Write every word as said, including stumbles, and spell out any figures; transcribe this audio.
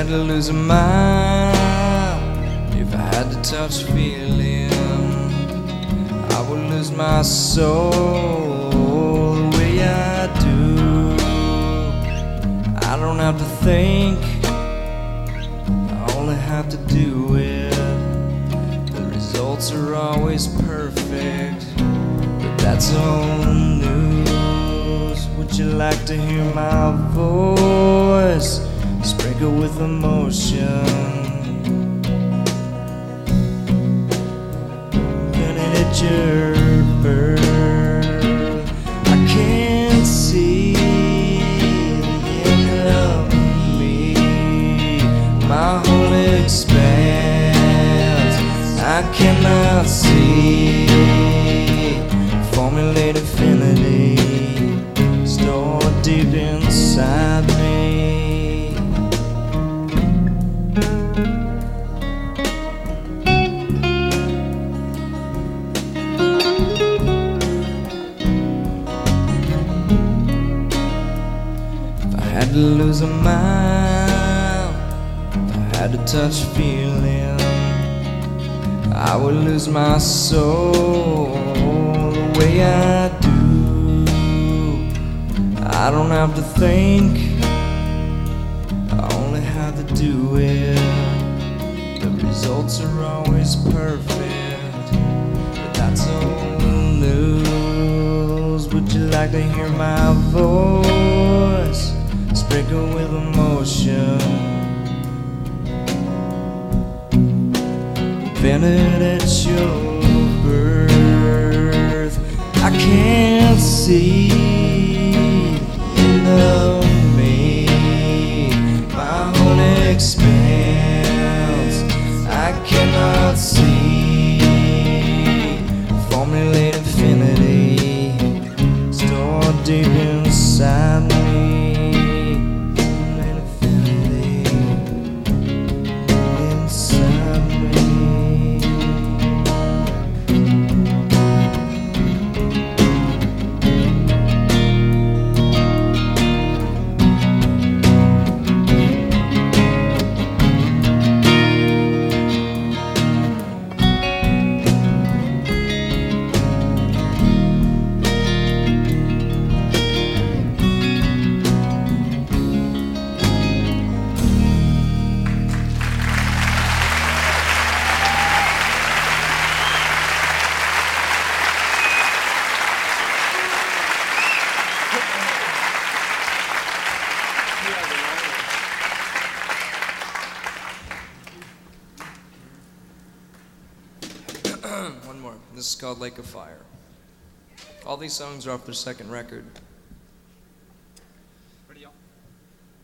had to lose a mind, if I had to touch feeling, I would lose my soul the way I do. I don't have to think, I only have to do it. The results are always perfect, but that's old news. Would you like to hear my voice sprinkled with emotion? Can it hit your birth? I can't see the end of me. My whole expanse I cannot see. Formulate infinity stored deep inside me. If I had to lose a mile, if I had to touch feeling, I would lose my soul the way I do. I don't have to think, I only have to do it. The results are always perfect, but that's old news. Would you like to hear my voice sprinkled with emotion? Invented at your birth, I can't see of me. My whole expanse I cannot see. Formulate infinity stored deep inside me. Formulate infinity inside me. One more. This is called Lake of Fire. All these songs are off their second record.